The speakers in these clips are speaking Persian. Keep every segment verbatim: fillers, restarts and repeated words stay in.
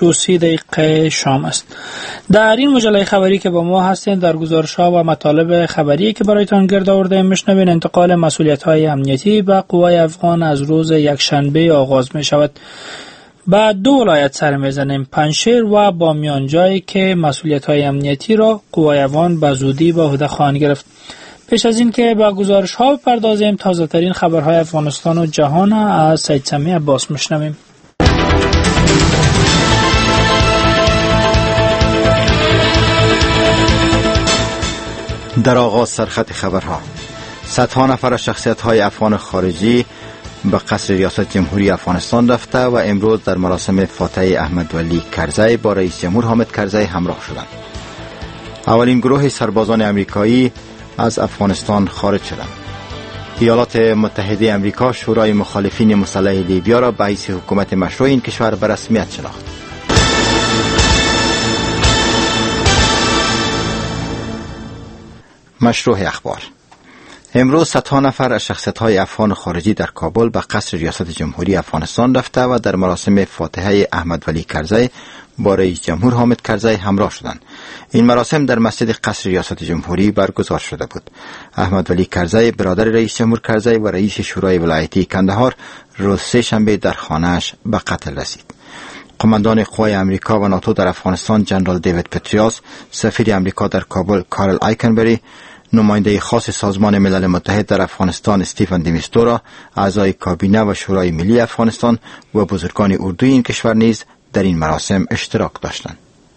و سی دقیقه شام است. در این مجله خبری که با ما هستین، در گزارش‌ها و مطالب خبری که برایتان گرد آورده میشنوین انتقال مسئولیت‌های امنیتی به قوای افغان از روز یکشنبه آغاز می شود. با دو ولایت سر میزنیم، پنجشیر و بامیان، جایی که مسئولیت‌های امنیتی را قوای افغان به زودی به عهده خواهند گرفت. پیش از این که به گزارش ها بپردازیم، تازه ترین خبرهای افغانستان و جهان از سید سمی عباس میشنویم. در آغاز سرخط خبرها: صدها نفر از شخصیت‌های افغان خارجی به قصر ریاست جمهوری افغانستان رفته و امروز در مراسم فاتحه احمد ولی کرزی با رئیس جمهور حامد کرزی همراه شدند. اولین گروه سربازان امریکایی از افغانستان خارج شدند. ایالات متحده امریکا شورای مخالفین مسلح لیبیا را به حیث حکومت مشروع این کشور به رسمیت شناخت. مشروع اخبار: امروز صدها نفر از شخصیت‌های افغان خارجی در کابل به قصر ریاست جمهوری افغانستان رفته و در مراسم فاتحه احمد ولی کرزی با رئیس جمهور حامد کرزی همراه شدند. این مراسم در مسجد قصر ریاست جمهوری برگزار شده بود. احمد ولی کرزی برادر رئیس جمهور کرزی و رئیس شورای ولایتی کندهار روز سه شنبه در خانه‌اش به قتل رسید. قماندان قوای امریکا و ناتو در افغانستان جنرال دیوید پتریاس، سفیر امریکا در کابل کارل آیکنبری، نماینده خاص سازمان ملل متحد در افغانستان استیفن دیمیستورا، اعضای کابینه و شورای ملی افغانستان و بزرگان اردوی این کشور نیز در این مراسم اشتراک داشتند.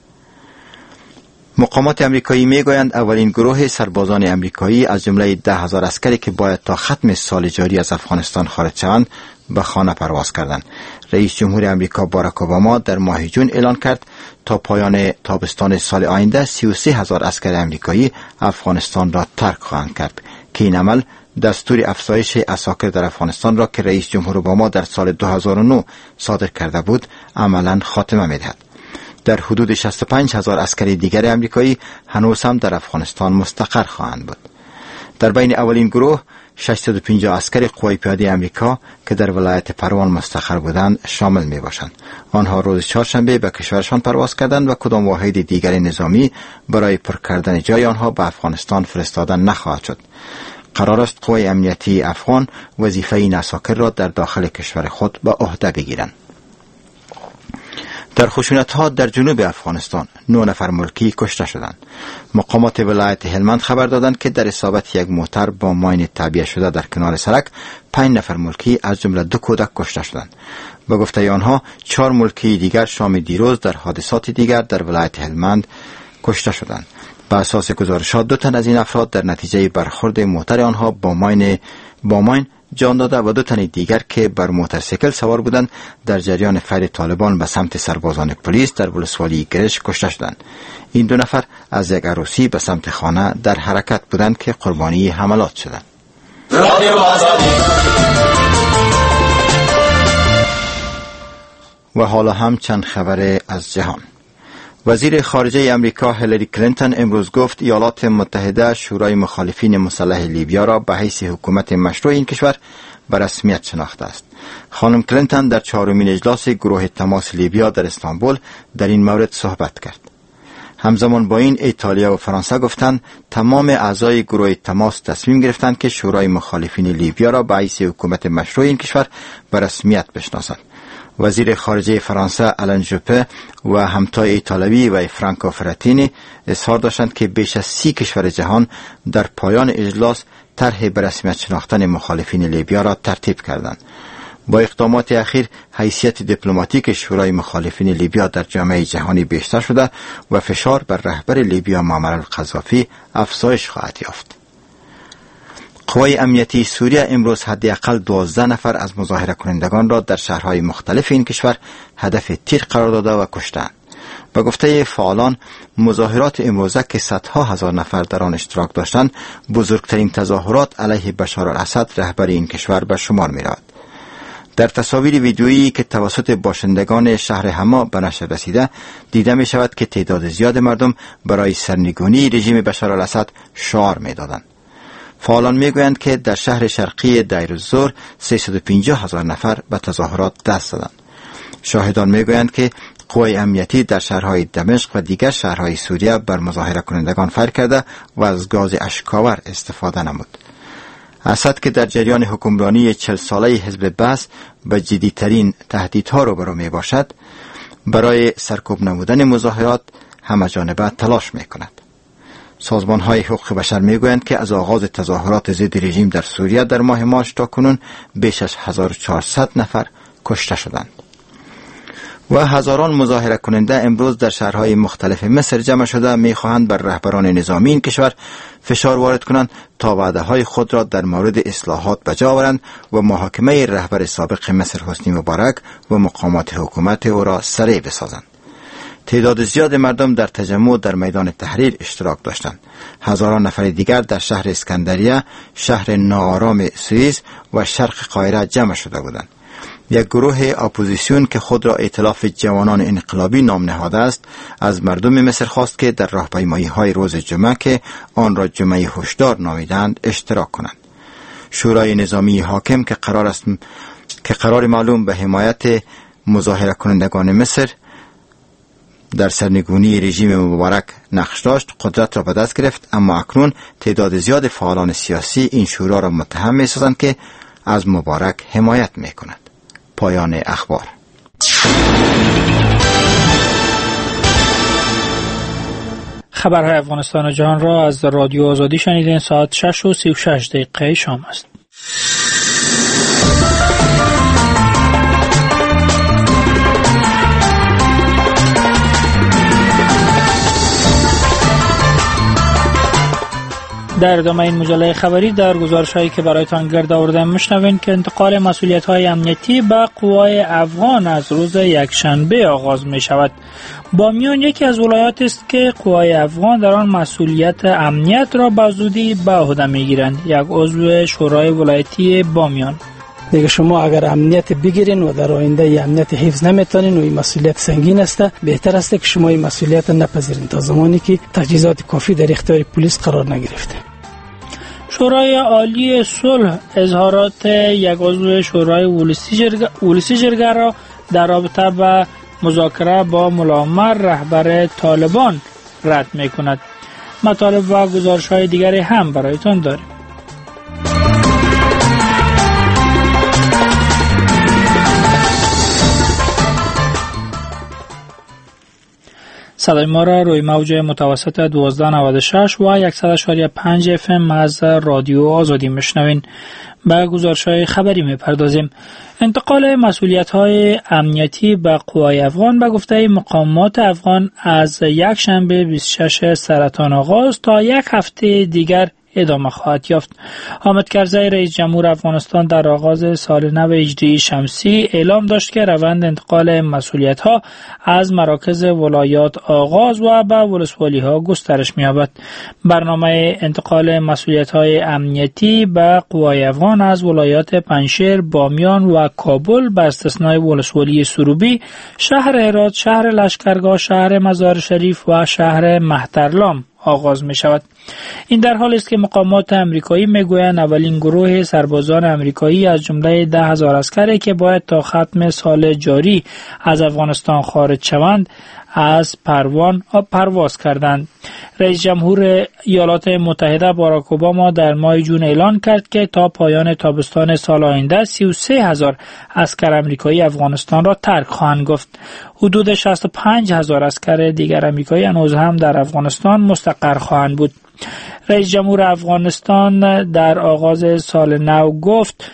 مقامات امریکایی میگویند اولین گروه سربازان امریکایی از جمله ده هزار عسکری که باید تا ختم سال جاری از افغانستان خارج شوند به خانه پرواز کردند. رئیس جمهور امریکا باراک اوباما در ماه جون اعلان کرد تا پایان تابستان سال آینده سی و سه هزار عسکر امریکایی افغانستان را ترک خواهند کرد که این عمل دستور افزایش عساکر در افغانستان را که رئیس جمهور اوباما در سال دو هزار و نه صادر کرده بود عملاً خاتمه می‌دهد. در حدود شصت و پنج هزار عسکر دیگر امریکایی هنوز هم در افغانستان مستقر خواهند بود. در بین اولین گروه ششصد و پنجاه عسکر قوای پیاده امریکا که در ولایت پروان مستقر بودند شامل می باشند. آنها روز چهارشنبه به کشورشان پرواز کردند و کدام واحد دیگر نظامی برای پر کردن جای آنها به افغانستان فرستادن نخواهد شد. قرار است قوای امنیتی افغان وظیفه این عساکر را در داخل کشور خود به عهده بگیرند. در خشونت‌ها در جنوب افغانستان نه نفر ملکی کشته شدند. مقامات ولایت هلمند خبر دادند که در اصابت یک موتر با ماین تعبیه شده در کنار سرک پنج نفر ملکی از جمله دو کودک کشته شدند. به گفته آنها چهار ملکی دیگر شام دیروز در حادثات دیگر در ولایت هلمند کشته شدند. بر اساس گزارشات دو تن از این افراد در نتیجه برخورد موتر آنها با ماین با ماین جان داده و دو تن دیگر که بر موتورسیکل سوار بودند در جریان فیر طالبان به سمت سربازان پلیس در ولسوالی گرش کشته شدند. این دو نفر از یک عروسی به سمت خانه در حرکت بودند که قربانی حملات شدند. و حالا هم چند خبر از جهان. وزیر خارجه امریکا هیلاری کلینتون امروز گفت ایالات متحده شورای مخالفین مسلح لیبیا را به حیث حکومت مشروع این کشور به رسمیت شناخته است. خانم کلینتون در چهارمین اجلاس گروه تماس لیبیا در استانبول در این مورد صحبت کرد. همزمان با این ایتالیا و فرانسه گفتند تمام اعضای گروه تماس تصمیم گرفتند که شورای مخالفین لیبیا را به حیث حکومت مشروع این کشور به رسمیت بشناسند. وزیر خارجه فرانسه آلن جوپه و همتای ایتالوی و فرانکو فراتینی اظهار داشتند که بیش از سی کشور جهان در پایان اجلاس طرح به رسمیت شناختن مخالفین لیبیا را ترتیب کردند. با اقدامات اخیر حیثیت دیپلماتیک شورای مخالفین لیبیا در جامعه جهانی بیشتر شده و فشار بر رهبر لیبیا معمر القذافی افزایش خواهد یافت. قوای امنیتی سوریه امروز حداقل دوازده نفر از مظاهره کنندگان را در شهرهای مختلف این کشور هدف تیر قرار داده و کشتند. به گفته فعالان مظاهرات امروزه که صدها هزار نفر در آن اشتراک داشتند بزرگترین تظاهرات علیه بشار الاسد رهبر این کشور به شمار می‌رود. در تصاویر ویدیویی که توسط باشندگان شهر حما به نشر رسیده دیده می شود که تعداد زیاد مردم برای سرنگونی رژیم بشار الاسد شعار می دادند. فعالان می گویند که در شهر شرقی دیر الزور سیصد و پنجاه هزار نفر به تظاهرات دست دادند. شاهدان می گویند که قوای امنیتی در شهرهای دمشق و دیگر شهرهای سوریه بر مظاهره کنندگان فیر کرده و از گاز اشک‌آور استفاده نمود. اسد که در جریان حکمرانی چهل ساله حزب بعث به جدی‌ترین تهدیدها روبرو می باشد، برای سرکوب نمودن مظاهرات همه‌جانبه تلاش می کند. سازمان های حقوق بشر می گویند که از آغاز تظاهرات ضد رژیم در سوریه در ماه مارس تا کنون بیش از هزار و چهارصد نفر کشته شدند و هزاران مظاهره کننده امروز در شهرهای مختلف مصر جمع شده می خواهند بر رهبران نظامی این کشور فشار وارد کنند تا وعده های خود را در مورد اصلاحات به جا آورند و محاکمه رهبر سابق مصر حسنی مبارک و مقامات حکومت او را سریع بسازند. تعداد زیاد مردم در تجمع در میدان تحریر اشتراک داشتند. هزاران نفر دیگر در شهر اسکندریه، شهر ناآرام سوئیس و شرق قاهره جمع شده بودند. یک گروه اپوزیسیون که خود را ائتلاف جوانان انقلابی نام نهاده است، از مردم مصر خواست که در راهپیمایی‌های روز جمعه که آن را جمعه هشدار نامیدند اشتراک کنند. شورای نظامی حاکم که قرار است که قرار معلوم به حمایت مظاهره کنندگان مصر در سرنگونی رژیم مبارک نقش داشت، قدرت را به دست گرفت، اما اکنون تعداد زیاد فعالان سیاسی این شورا را متهم می‌سازند که از مبارک حمایت می‌کند. پایان اخبار. خبرهای افغانستان و جهان را از رادیو آزادی شنیدین. ساعت شش و سی و شش دقیقه شام است. در ادامه این مجله خبری در گزارش‌هایی که برایتان گرد آوردم میشنوین که انتقال مسئولیت‌های امنیتی به قوای افغان از روز یکشنبه آغاز می شود. بامیان یکی از ولایات است که قوای افغان در آن مسئولیت امنیت را به زودی به عهده می‌گیرند. یک عضو شورای ولایتی بامیان: دیگه شما اگر امنیت بگیرین و در آینده ای امنیت حفظ نمیتونین و این مسئولیت سنگین است، بهتر است که شما این مسئولیت نپذیرین تا زمانی که تجهیزات کافی در اختیار پلیس قرار نگرفته. شورای عالی صلح اظهارات یک عضو شورای ولسی جرگه را در رابطه با مذاکره با ملا رهبر طالبان رد می‌کند. مطالب و گزارش‌های دیگری هم برایتان داریم. صدای ما را روی موج متوسط دوازده نود و شش و صد و شش و پنج اف ام از رادیو آزادی میشنوین. به گزارش‌های خبری میپردازیم. انتقال مسئولیت‌های امنیتی به قوای افغان به گفته مقامات افغان از یک شنبه بیست و شش سرطان آغاز تا یک هفته دیگر ادامه خواهد یافت. حامد کرزی رئیس جمهور افغانستان در آغاز سال نو هجری شمسی اعلام داشت که روند انتقال مسئولیت‌ها از مراکز ولایات آغاز و به ولسوالی‌ها گسترش می‌یابد. برنامه انتقال مسئولیت‌های امنیتی به قوای افغان از ولایات پنجشیر، بامیان و کابل به استثنای ولسوالی سروبی، شهر هرات، شهر لشکرگاه، شهر مزار شریف و شهر مهترلام آغاز می شود. این در حالی است که مقامات امریکایی می گویند اولین گروه سربازان امریکایی از جمله ده هزار عسکری که باید تا ختم سال جاری از افغانستان خارج شوند از پروان پرواز کردند. رئیس جمهور ایالات متحده باراک اوباما در ماه جون اعلان کرد که تا پایان تابستان سال آینده سی و سه هزار عسکر امریکایی افغانستان را ترک خواهند گفت. حدود شصت و پنج هزار عسکر دیگر امریکایی هنوز هم در افغانستان مستقر خواهند بود. رئیس جمهور افغانستان در آغاز سال نو گفت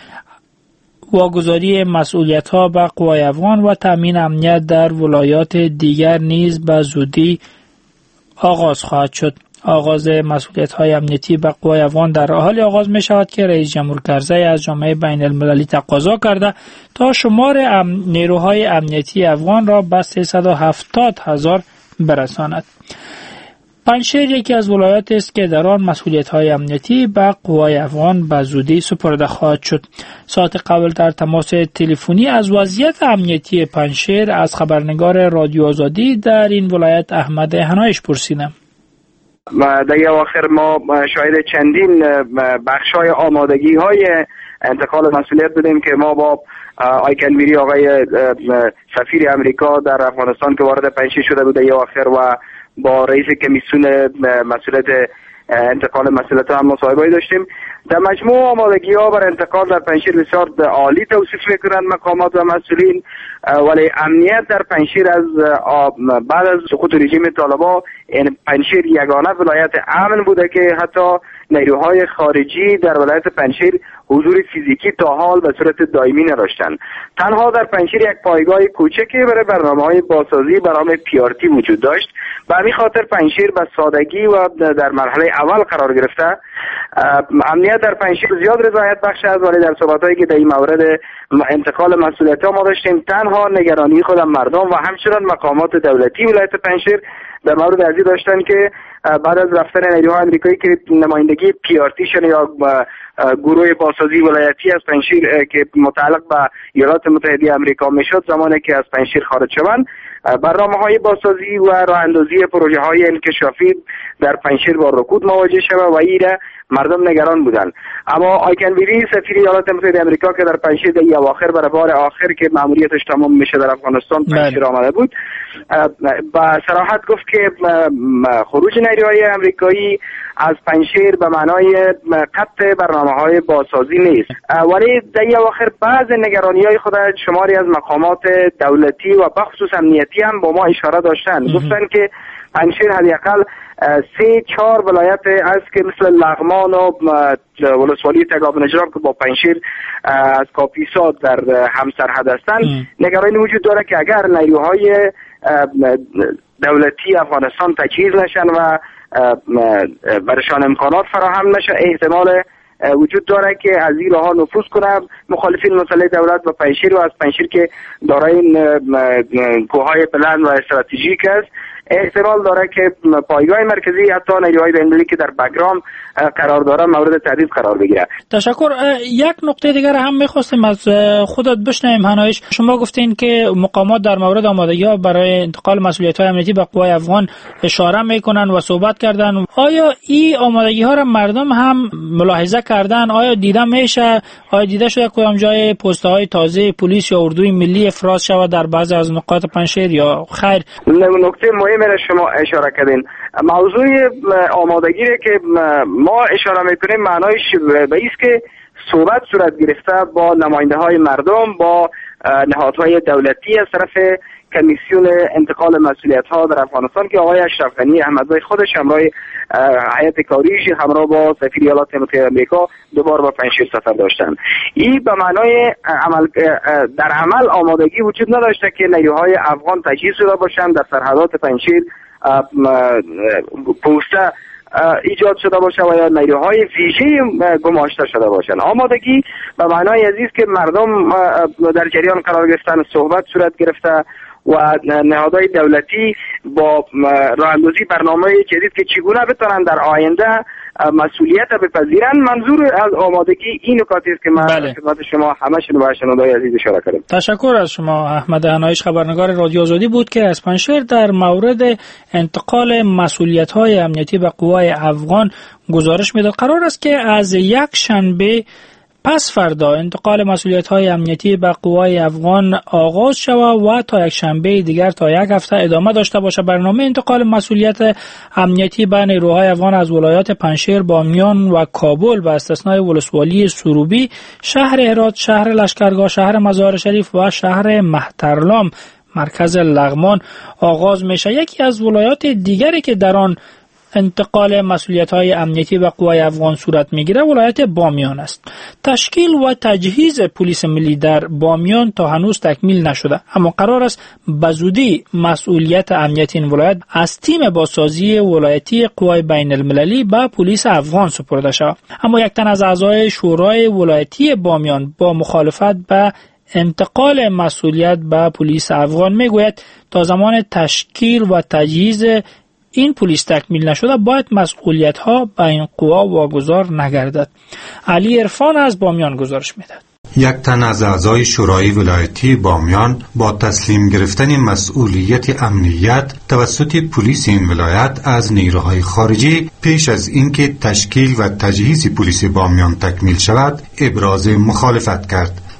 واگذاری مسئولیت‌ها به قوای افغان و تامین امنیت در ولایات دیگر نیز به زودی آغاز خواهد شد. آغاز مسئولیت‌های امنیتی به قوای افغان در حالی آغاز می شود که رئیس جمهور کرزی از جامعه بین المللی تقاضا کرده تا شمار ام... نیروهای امنیتی افغان را به سیصد و هفتاد هزار برساند. پنجشیر یکی از ولایات است که در آن مسئولیت‌های امنیتی به قوای افغان به زودی سپرده خواهد شد. ساعت قبل در تماس تلفنی از وضعیت امنیتی پنجشیر از خبرنگار رادیو آزادی در این ولایت احمد حنایش پرسیدم. در اواخر ما شاهد چندین بخش‌های آمادگی‌های انتقال مسئولیت بودیم که ما با آیکنبری آقای سفیر امریکا در افغانستان که وارد پنجشیر شده بود یا آخر و با رئیس کمیسیون مسئولیت انتقال مسئولیت هم مصاحبه داشتیم. در مجموع آمادگی ها بر انتقال در پنجشیر بسیار عالی توصیف میکنند مقامات و مسئولین، ولی امنیت در پنجشیر از بعد از سقوط رژیم طالبان این پنجشیر یگانه ولایت امن بوده که حتی نیروهای خارجی در ولایت پنجشیر حضور فیزیکی تا حال به صورت دائمی نداشتند. تنها در پنجشیر یک پایگاه کوچکی برای برنامه‌های بازسازی به نام پی آر تی وجود داشت. به همین خاطر پنجشیر به سادگی و در مرحله اول قرار گرفته. امنیت در پنجشیر زیاد رضایت بخش است، ولی در صحبت‌هایی که در این مورد انتقال مسئولیت‌ها ما داشتیم تنها نگرانی خود مردم و همچنین مقامات دولتی ولایت پنجشیر در مورد ازی داشتن که بعد از رفتن نیروهای آمریکایی که نمایندگی پی آر تی شن یا گروه بازسازی ولایتی از پنجشیر که متعلق به ایالات متحده آمریکا میشد، زمانی که از پنجشیر خارج شوند برنامه‌های بازسازی و راه اندازی پروژه‌های انکشافی در پنجشیر با رکود مواجه شد و ایره مردم نگران بودند. اما آیکنبری سفیر ایالات متحده آمریکا که در پنجشیر در اواخر برای بار آخر که ماموریتش تمام میشه در افغانستان پنجشیر آمده بود، با صراحت گفت که خروج نیروهای آمریکایی از پنجشیر به معنای قطع برنامه‌های بازسازی نیست، ولی در اواخر بعض نگرانی‌های خود شماری از مقامات دولتی و بخصوص امنیتی هم با ما اشاره داشتن. گفتن که پنجشیر حداقل سه چهار ولایت است که مثل لغمان و ولسوالی تگاب نجراب که با پنجشیر از کاپیسا در هم سرحد هستند، نگرانی وجود داره که اگر نیروهای دولتی افغانستان تجهیز نشن و برشان امکانات فراهم نشه، احتمال وجود داره که از این راه نفوذ کنه مخالفین مسئله دولت و پنجشیر و از پنجشیر که دارای کوههای بلند و استراتژیک است احتمال داره که پایگاه مرکزی حتی نیروهای بین‌المللی که در بگرام قرار داره مورد تهدید قرار بگیره. تشکر. یک نکته دیگر هم می‌خواستیم از خودت بشنویم هنایش. شما گفتین که مقامات در مورد آمادگی‌ها برای انتقال مسئولیت‌های امنیتی به قوای افغان اشاره می‌کنن و صحبت کردن. آیا این آمادگی‌ها را مردم هم ملاحظه کردن؟ آیا دیده میشه؟ آیا دیده شده کدام جای پست‌های تازه پلیس یا اردوی ملی افراز شود در بعضی از نقاط پنجشیر یا خیر؟ نکته مهمی را شما اشاره کردین. موضوع آمادگی را که ما اشاره میکنیم معنایش به ایست که صحبت صورت گرفته با نماینده های مردم، با نهادهای دولتی از طرف کمیسیون انتقال مسئولیت ها در افغانستان که آقای اشرف غنی احمدزی خودش همراه هیئت کاریش همراه با سفیر ایالات متحده آمریکا دوبار با پنجشیر سفر داشتند. این به معنای عمل در عمل آمادگی وجود نداشته که نیروهای افغان تجهیز شده باشند در سرحدات پنجشیر پوسته ایجاد شده باشه و یا نیروهای ویژه گماشته شده باشند. آمادگی به معنای عزیز که مردم در جریان قرار گرفتن، صحبت صورت گرفته و نهادهای دولتی با راه‌اندازی برنامه جدید که چگونه بتونن در آینده مسئولیت بپذیرن. منظور از آمادگی این نکاتی است که من خدمت شما همه شنوندگان عزیز اشاره کردم. تشکر از شما. احمد هنایش خبرنگار رادیو آزادی بود که از پنجشیر در مورد انتقال مسئولیت‌های امنیتی به قوای افغان گزارش میداد. قرار است که از یک شنبه پس فردا انتقال مسئولیت‌های امنیتی به قوای افغان آغاز شود و تا یک شنبه دیگر تا یک هفته ادامه داشته باشه. برنامه انتقال مسئولیت امنیتی به نیروهای افغان از ولایات پنجشیر، بامیان و کابل به استثنای ولسوالی سروبی، شهر هرات، شهر لشکرگاه، شهر مزار شریف و شهر مهترلام مرکز لغمان آغاز میشه. یکی از ولایات دیگری که در آن انتقال مسئولیت‌های امنیتی به قوای افغان صورت می‌گیره ولایت بامیان است. تشکیل و تجهیز پلیس ملی در بامیان تا هنوز تکمیل نشده، اما قرار است بزودی مسئولیت امنیتی این ولایت از تیم بازسازی ولایتی قوای بین المللی به پلیس افغان سپرده شود. اما یک تن از اعضای شورای ولایتی بامیان با مخالفت به انتقال مسئولیت به پلیس افغان میگوید تا زمان تشکیل و تجهیز این پلیس تکمیل نشده باید مسئولیت ها به این قوا واگذار نگردد. علی عرفان از بامیان گزارش میدهد. یک تن از اعضای شورای ولایتی بامیان با تسلیم گرفتن مسئولیت امنیت توسط پلیس این ولایت از نیروهای خارجی پیش از اینکه تشکیل و تجهیز پلیس بامیان تکمیل شود ابراز مخالفت کرد.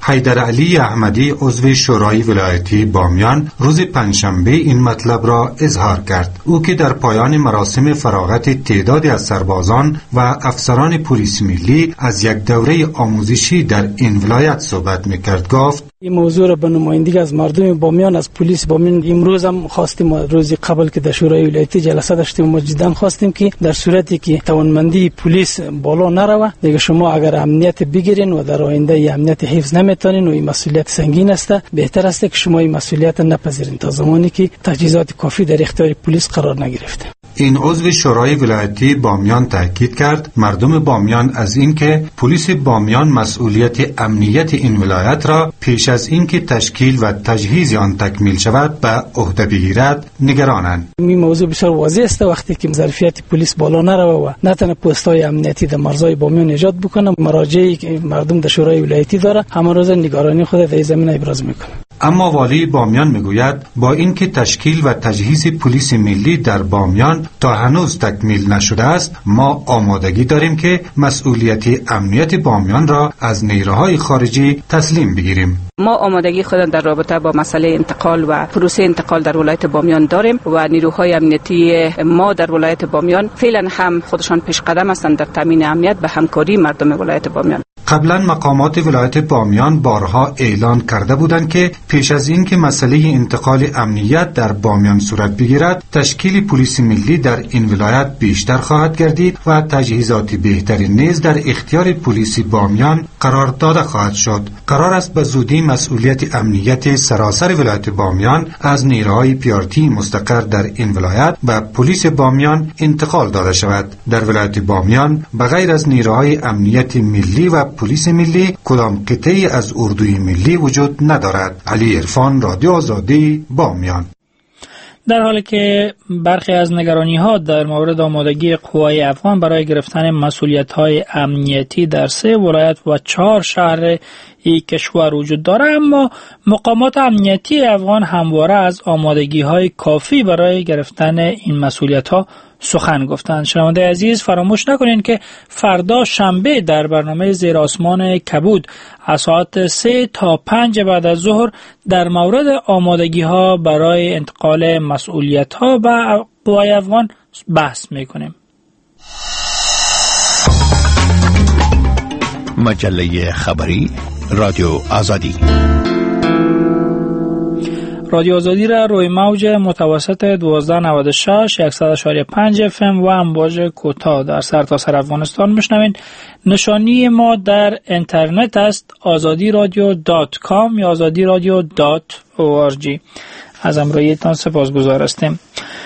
حیدرعلی احمدی عضو شورای ولایتی بامیان روز پنجشنبه این مطلب را اظهار کرد. او که در پایان مراسم فراغت تعدادی از سربازان و افسران پلیس ملی از یک دوره آموزشی در این ولایت صحبت می‌کرد گفت: این موضوع را به نمایندگی از مردم بامیان، از پلیس بامیان امروز هم خواستیم، روزی قبل که در شورای ولایتی جلسه داشتیم ما جدا خواستیم که در صورتی که توانمندی پلیس بالا نروه دیگه شما اگر امنیت بگیرین و در آینده امنیت حفظ نمیتونین و این مسئولیت سنگین است، بهتر است که شما این مسئولیت نپذیرین تا زمانی که تجهیزات کافی در اختیار پلیس قرار نگرفته. این عضو شورای ولایتی بامیان تاکید کرد مردم بامیان از اینکه پلیس بامیان مسئولیت امنیت این ولایت را پیش از اینکه تشکیل و تجهیز آن تکمیل شود به عهده بگیرد نگرانند. این موضوع بسیار واضح است، وقتی که ظرفیت پلیس بالا نروه و نتونه پست‌های امنیتی در مرزهای بامیان ایجاد بکنه، مراجعی که مردم در شورای ولایتی داره همه روز نگرانی خود در زمینه ابراز میکنه. اما والی بامیان میگوید با اینکه تشکیل و تجهیز پلیس ملی در بامیان تا هنوز تکمیل نشده است، ما آمادگی داریم که مسئولیت امنیت بامیان را از نیروهای خارجی تسلیم بگیریم. ما آمادگی خود در رابطه با مسئله انتقال و پروسه انتقال در ولایت بامیان داریم و نیروهای امنیتی ما در ولایت بامیان فعلا هم خودشان پیش قدم هستند در تامین امنیت به همکاری مردم ولایت بامیان. قبلا مقامات ولایت بامیان بارها اعلان کرده بودند که پیش از این که مسئله انتقال امنیت در بامیان صورت بگیرد، تشکیل پلیس ملی در این ولایت بیشتر خواهد گردید و تجهیزات بهتری نیز در اختیار پلیس بامیان قرار داده خواهد شد. قرار است به زودی مسئولیت امنیت سراسر ولایت بامیان از نیروهای پیارتی مستقر در این ولایت به پلیس بامیان انتقال داده شود. در ولایت بامیان بغیر از نیروهای امنیت ملی و پلیس ملی کدام قطعی از اردوی ملی وجود ندارد. علی عرفان، رادیو آزادی، بامیان. در حالی که برخی از نگرانی‌ها در مورد آمادگی قوای افغان برای گرفتن مسئولیت‌های امنیتی در سه ولایت و چهار شهر این کشور وجود دارد، اما مقامات امنیتی افغان همواره از آمادگی‌های کافی برای گرفتن این مسئولیت‌ها سخن گفتند. شنونده عزیز، فراموش نکنین که فردا شنبه در برنامه زیر آسمان کبود از ساعت سه تا پنج بعد از ظهر در مورد آمادگی ها برای انتقال مسئولیت ها به قوای افغان بحث میکنیم. مجله خبری رادیو آزادی. رادیو آزادی را روی موج متوسط دوازده نود و شش صد و شش و پنج اف ام و امواج کوتاه در سرتاسر افغانستان میشنوید. نشانی ما در اینترنت است آزادی رادیو دات کام یا آزادی رادیو دات او آر جی. از همراهیتان سپاسگزار هستیم.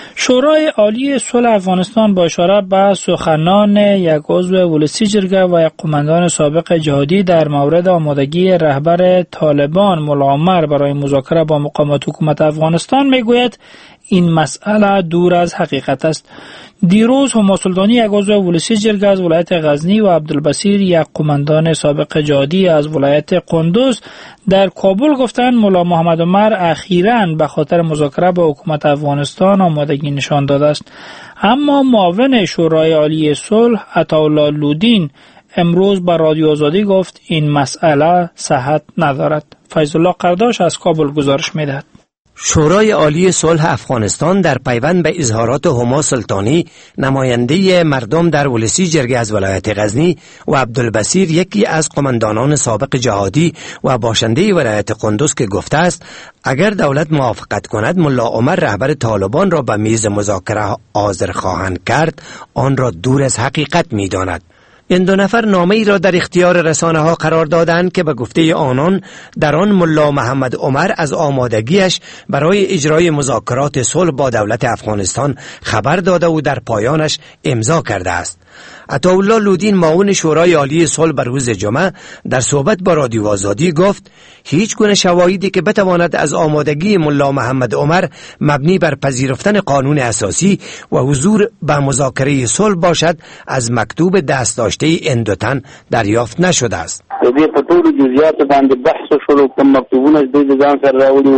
شورای عالی صلح افغانستان با اشاره به سخنان یک عضو ولسی جرگه و یک قماندان سابق جهادی در مورد آمادگی رهبر طالبان ملا عمر برای مذاکره با مقامات حکومت افغانستان میگوید این مسئله دور از حقیقت است. دیروز هما سلطانی یک عضو ولسی جرگه از ولایت غزنی و عبدالبصیر یک قماندان سابق جهادی از ولایت قندوز در کابل گفتند ملا محمد عمر اخیراً به خاطر مذاکره با حکومت افغانستان آمادگی نشان داده است. اما معاون شورای عالی صلح عطاالله لودین امروز به رادیو آزادی گفت این مسئله صحت ندارد. فیض الله قرداش از کابل گزارش می‌دهد. شورای عالی صلح افغانستان در پیوند به اظهارات هما سلطانی نماینده مردم در ولسی جرگه از ولایت غزنی و عبدالبصیر یکی از قماندانان سابق جهادی و باشنده ولایت قندوز که گفته است اگر دولت موافقت کند ملا عمر رهبر طالبان را به میز مذاکره حاضر خواهند کرد، آن را دور از حقیقت می‌داند. این دو نفر نامه ای را در اختیار رسانه ها قرار دادند که به گفته آنان در آن ملا محمد عمر از آمادگیش برای اجرای مذاکرات صلح با دولت افغانستان خبر داده و در پایانش امضا کرده است. عطاالله لودین معاون شورای عالی صلح بر روز جمعه در صحبت با رادیو آزادی گفت هیچ گونه شواهدی که بتواند از آمادگی ملا محمد عمر مبنی بر پذیرفتن قانون اساسی و حضور به مذاکره صلح باشد از مکتوب دست داشته این دو تن دریافت نشده است. دې په ټولو جزئیاتو باندې بحث شروع کوم مکتوبونه د ځان سره راوړو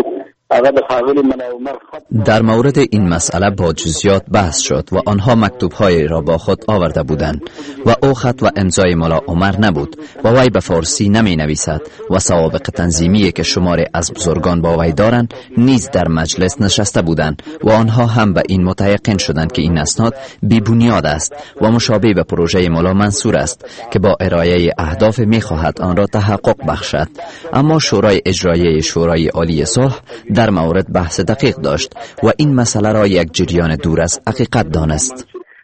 در مورد این مسئله با جزئیات بحث شد و آنها مکتوب‌های را با خود آورده بودند و او خط و امضای ملا عمر نبود و وی به فارسی نمی نویسد و سوابق تنظیمی که شماری از بزرگان با وی دارند نیز در مجلس نشسته بودند و آنها هم به این متیقن شدند که این اسناد بی بنیاد است و مشابه به پروژه ملا منصور است که با ارائه اهداف می خواهد آن را تحقق بخشد. اما شورای اجرایی شورای عالی صلح در مورد بحث دقیق داشت و این مسئله را یک جریان دور از حقیقت دانست.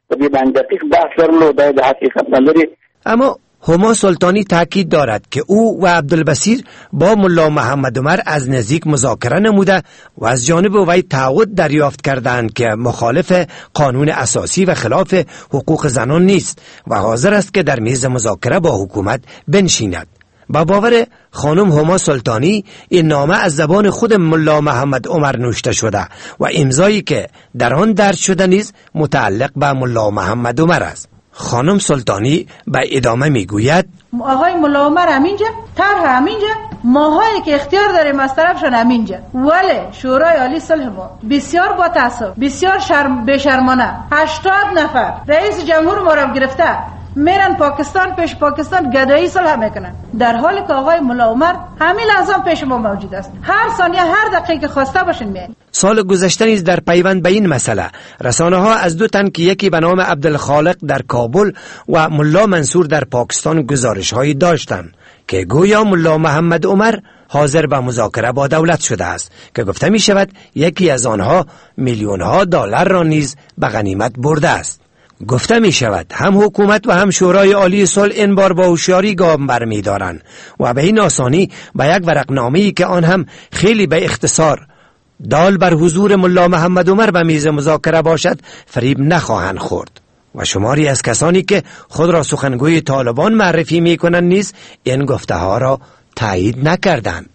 اما هما سلطانی تاکید دارد که او و عبدالبصیر با ملا محمد عمر از نزدیک مذاکره نموده و از جانب وی تعهد دریافت کردند که مخالف قانون اساسی و خلاف حقوق زنان نیست و حاضر است که در میز مذاکره با حکومت بنشیند. با باور خانم هما سلطانی این نامه از زبان خود ملا محمد عمر نوشته شده و امضایی که در آن درج شده نیز متعلق به ملا محمد عمر است. خانم سلطانی به ادامه میگوید آقای ملا عمر همینجا، طرح همینجا، ماهایی که اختیار داریم از طرفشان همینجا، ولی شورای عالی صلح ما بسیار با تعصب، بسیار شرم بشرمانه هشتاد نفر رئیس جمهور ما را گرفته میرن پاکستان، پیش پاکستان گدایی صلح میکنن، در حالی که آقای ملا عمر همین لحظه پیش ما موجود است. هر ثانیه هر دقیقه که خواسته باشین میان. سال گذشته نیز در پیوند به این مسئله رسانه ها از دو تن که یکی به نام عبدالخالق در کابل و ملا منصور در پاکستان گزارش هایی داشتند که گویا ملا محمد عمر حاضر به مذاکره با دولت شده است که گفته می شود یکی از آنها میلیون ها دلار را نیز به غنیمت برده است. گفته می شود هم حکومت و هم شورای عالی صلح این بار با هوشیاری گام برمی دارند و به این آسانی به یک ورقنامه‌ای که آن هم خیلی به اختصار دال بر حضور ملا محمد عمر به میز مذاکره باشد فریب نخواهند خورد و شماری از کسانی که خود را سخنگوی طالبان معرفی می کنند نیز این گفته ها را تایید نکردند.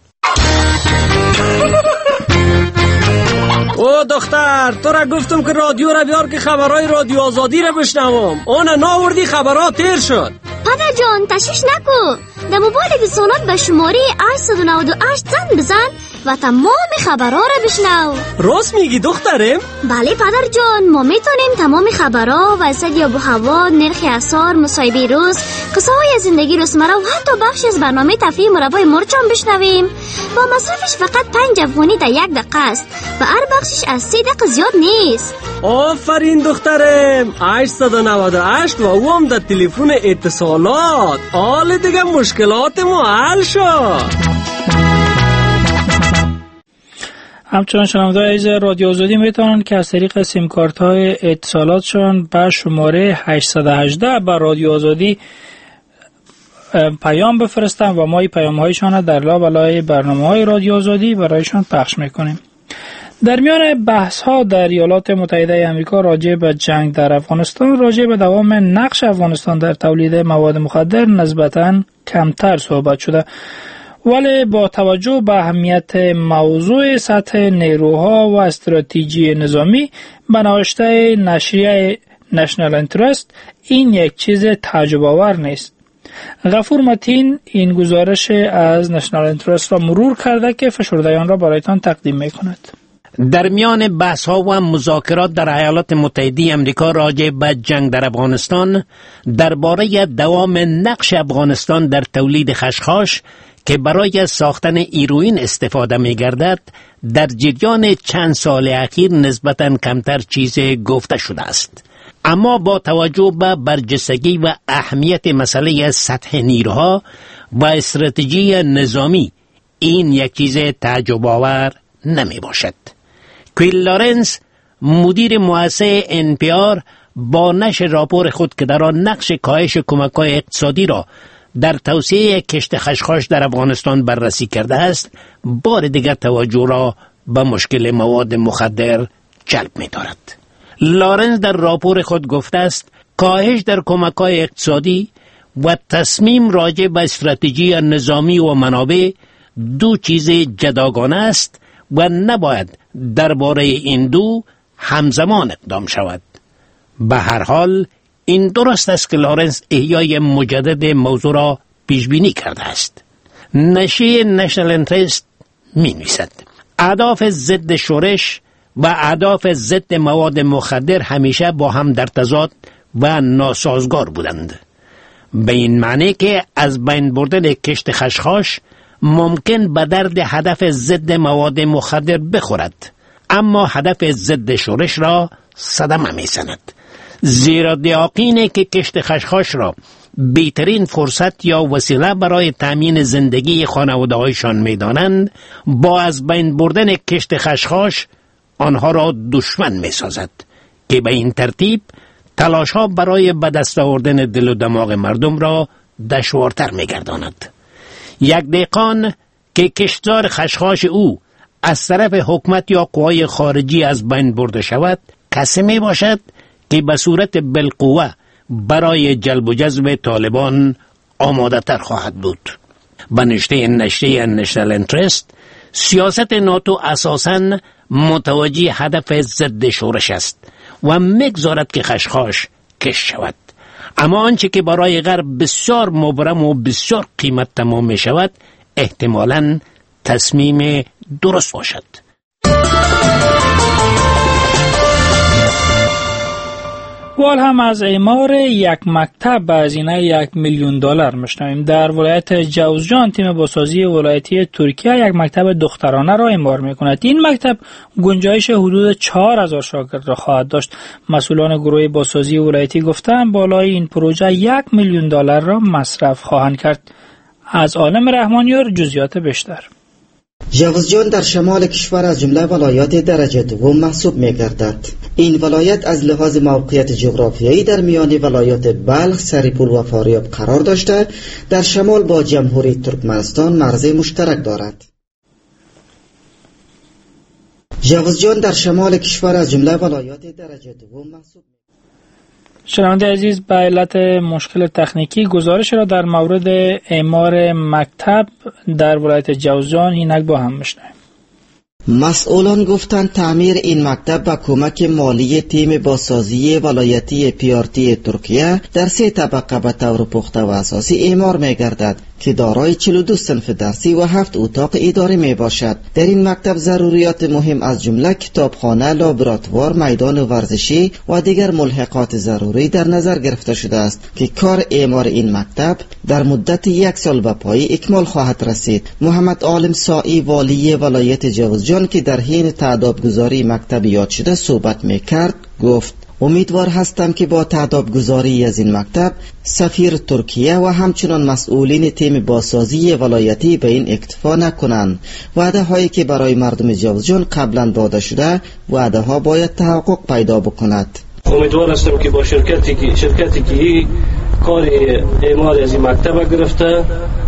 او دختر، تو را گفتم که رادیو را بیار که خبرهای رادیو آزادی را بشنوم. اون ناوردی خبرها تیر شد. پدر جان تشویش نکو، در موبایل گوسانات به شماره هشت نه هشت زنگ بزن و تمام خبرها را بشنو. راست میگی دخترم؟ بله پدر جان، ما میتونیم تمام خبرها، وضعیت آب و هوا، نرخ اسعار، مصاحبه روز، قصه های زندگی روزمره و حتی بخشی از برنامه تفریحی مربای مرچ هم بشنویم. با مصرفش فقط پنج افغانی در یک دقیقه است و هر بخشش از سه دقیقه زیاد نیست. آفرین دخترم. هشت نه هشت و او هم در تلفن اتصالات. حال دیگه مشکلات ما حل شد. همچنان شنوندگان عزیز رادیو آزادی میتونن که از طریق سیم کارت های اتصالاتشان به شماره هشت یک هشت به رادیو آزادی پیام بفرستن و ما این پیام هایشان در لابلای برنامه های رادیو آزادی برایشان پخش میکنیم. در میان بحث ها در ایالات متحده آمریکا راجع به جنگ در افغانستان، راجع به دوام نقش افغانستان در تولید مواد مخدر نسبتاً کمتر صحبت شده، ولی با توجه به اهمیت موضوع سطح نیروها و استراتژی نظامی به نوشته نشریه نشنال انترست این یک چیز تعجب آور نیست. غفور متین این گزارش از نشنال انترست را مرور کرده که فشرده آن را برایتان تقدیم می‌کند. در میان بحث ها و مذاکرات در ایالات متحده آمریکا راجع به جنگ در افغانستان درباره دوام نقش افغانستان در تولید خشخاش که برای ساختن هیروئین استفاده می گردد در جریان چند سال اخیر نسبتاً کمتر چیز گفته شده است. اما با توجه به برجستگی و اهمیت مسئله سطح نیروها و استراتژی نظامی این یک چیز تعجب آور نمی باشد. کویل لارنس مدیر مؤسسه ان پی آر با نشر راپور خود که در آن نقش کاهش کمک‌های اقتصادی را در توسعه کشت خشخاش در افغانستان بررسی کرده است، بار دیگر توجه را به مشکل مواد مخدر جلب می دارد. لارنس در راپور خود گفته است کاهش در کمک‌های اقتصادی و تصمیم راجع به استراتژی نظامی و منابع دو چیز جداگانه است و نباید درباره این دو همزمان اقدام شود. به هر حال این درست است که لارنس احیای مجدد موضوع را پیش بینی کرده است. نشریه نشنال انترست می نویسد اهداف ضد شورش و اهداف ضد مواد مخدر همیشه با هم در تضاد و ناسازگار بودند. به این معنی که از بین بردن کشت خشخاش ممکن به درد هدف ضد مواد مخدر بخورد، اما هدف ضد شورش را صدمه می‌زند، زیرا دیاقینه که کشت خشخاش را بهترین فرصت یا وسیله برای تامین زندگی خانواده‌هایشان می‌دانند، با از بین بردن کشت خشخاش آنها را دشمن می‌سازد که به این ترتیب تلاش‌ها برای به دست آوردن دل و دماغ مردم را دشوارتر می‌گرداند. یک دهقان که کشتزار خشخاش او از طرف حکومت یا قوای خارجی از بین برده شود، کسی می باشد که به صورت بالقوه برای جلب و جذب طالبان آماده تر خواهد بود. به نشته نشته نشنال انترست، سیاست ناتو اساساً متوجه هدف ضد شورش است و میگذارد که خشخاش کش شود. اما آنچه که برای غرب بسیار مبرم و بسیار قیمت تمام می شود احتمالاً تصمیم درست باشد. وال هم از اعمار یک مکتب به هزینه یک میلیون دلار میشنویم. در ولایت جوزجان تیم بازسازی ولایتی ترکیه یک مکتب دخترانه را اعمار میکند. این مکتب گنجایش حدود چهار هزار شاگرد را خواهد داشت. مسئولان گروه بازسازی ولایتی گفتند بالای این پروژه یک میلیون دلار را مصرف خواهند کرد. از عالم رحمانیار جزئیات بیشتر. جوزجان در شمال کشور از جمله ولایات درجه دوم محسوب می‌گردد. این ولایت از لحاظ موقعیت جغرافیایی در میان ولایات بلخ، سریپول و فاریاب قرار داشته، در شمال با جمهوری ترکمنستان مرز مشترک دارد. جوزجان در شمال کشور از جمله ولایات درجه دوم محسوب. شنونده عزیز، به علت مشکل تکنیکی گزارش را در مورد اعمار مکتب در ولایت جوزجان اینک با هم میشنویم. مسئولان گفتند تعمیر این مکتب با کمک مالی تیم بازسازی ولایتی پی آر تی ترکیه در سه طبقه به طور پخته و اساسی اعمار می‌گردد که دارای چهل و دو صنف درسی و هفت اتاق اداری می باشد. در این مکتب ضروریات مهم از جمله کتابخانه، لابراتوار، میدان ورزشی و دیگر ملحقات ضروری در نظر گرفته شده است که کار اعمار این مکتب در مدت یک سال به پای اکمال خواهد رسید. محمد عالم سائی والی ولایت جوزجان که در حین تعدادگذاری مکتب یاد شده صحبت می‌کرد گفت: امیدوار هستم که با تعداد گذاری از این مکتب سفیر ترکیه و همچنان مسئولین تیم بازسازی ولایتی به این اکتفا نکنند. وعده هایی که برای مردم جوزجان قبلا داده شده، وعده ها باید تحقق پیدا بکند. امیدوار هستم که با شرکتی که شرکتی که کار اعمار از این مکتب گرفته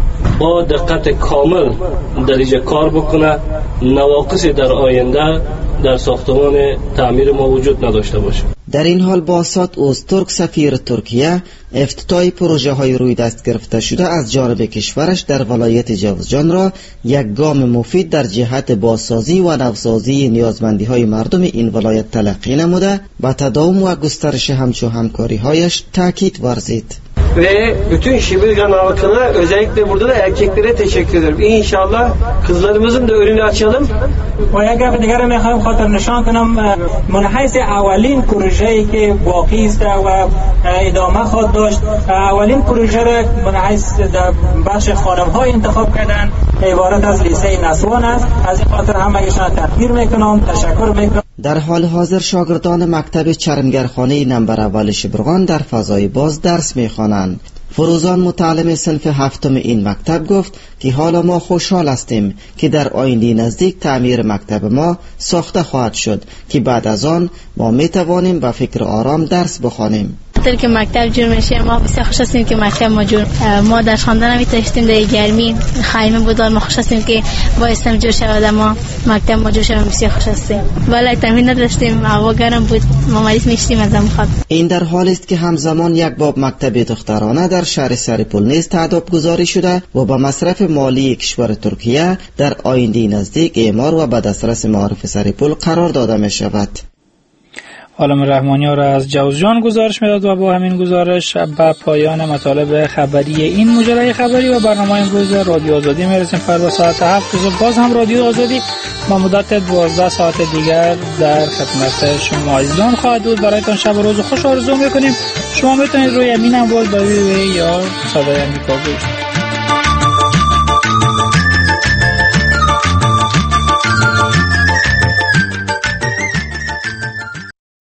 با دقت کامل در اینجا کار بکنه، نواقصی در آینده در ساختمان تعمیر ما وجود نداشته باشه. در این حال باسات اوزترک سفیر ترکیه افتتاح پروژه های روی دست گرفته شده از جانب کشورش در ولایت جوزجان را یک گام مفید در جهت بازسازی و نوسازی نیازمندی های مردم این ولایت تلقی نموده به تداوم و گسترش همچو همکاری هایش تاکید ورزید. Ve bütün Şimirgan halkına, özellikle burada da erkeklere teşekkür ederim. İnşallah kızlarımızın da önünü açalım. و یک گفت دیگر رو میخوایم خاطر نشان کنم من حیث اولین پروژه‌ای که باقی است و ادامه خواهد داشت، اولین پروژه را من حیث در بخش خانم‌ها انتخاب کردن، عبارت از لیسه نسوان است. از این خاطر همگیشان تقدیر میکنم، تشکر میکنم. در حال حاضر شاگردان مکتب چرمگرخانه نمبر اول شبرغان در فضای باز درس میخوانند. فروزان متعلم صنف هفتم این مکتب گفت که حالا ما خوشحال هستیم که در آینده نزدیک تعمیر مکتب ما ساخته خواهد شد که بعد از آن ما می توانیم با فکر آرام درس بخوانیم. وقتی که مکتب جور میشه ما بسیار خوش هستیم که مکتب ما جور ما در خواندن می داشتیم در گرمی خیمه بودار ما خوش هستیم که با استم جور شود ما مکتب ما جور شود بسیار خوش هستیم. ولی تمرین نداشتیم هوا گرم بود ما مریض میشتیم از هم خاطر. این در حالی است که همزمان یک باب مکتب دخترانه در شهر سریپول نیز تعداد گذاری شده و با مصرف مالی کشور ترکیه در آینده نزدیک اعمار و به دسترس معارف سریپول قرار داده می شود. عالم رحمانی را از جوزجان گزارش میداد و با همین گزارش به پایان مطالب خبری این مجله خبری و برنامه امروز رادیو آزادی میرسیم. فردا ساعت هفت صبح باز هم رادیو آزادی با مدت دوازده ساعت دیگر در خدمت شما عزیزان خواهد بود. برایتان شب و روز خوش آرزو میکنیم. شما میتونید روی امین امواج با وی وی یا صدای امریکا گوش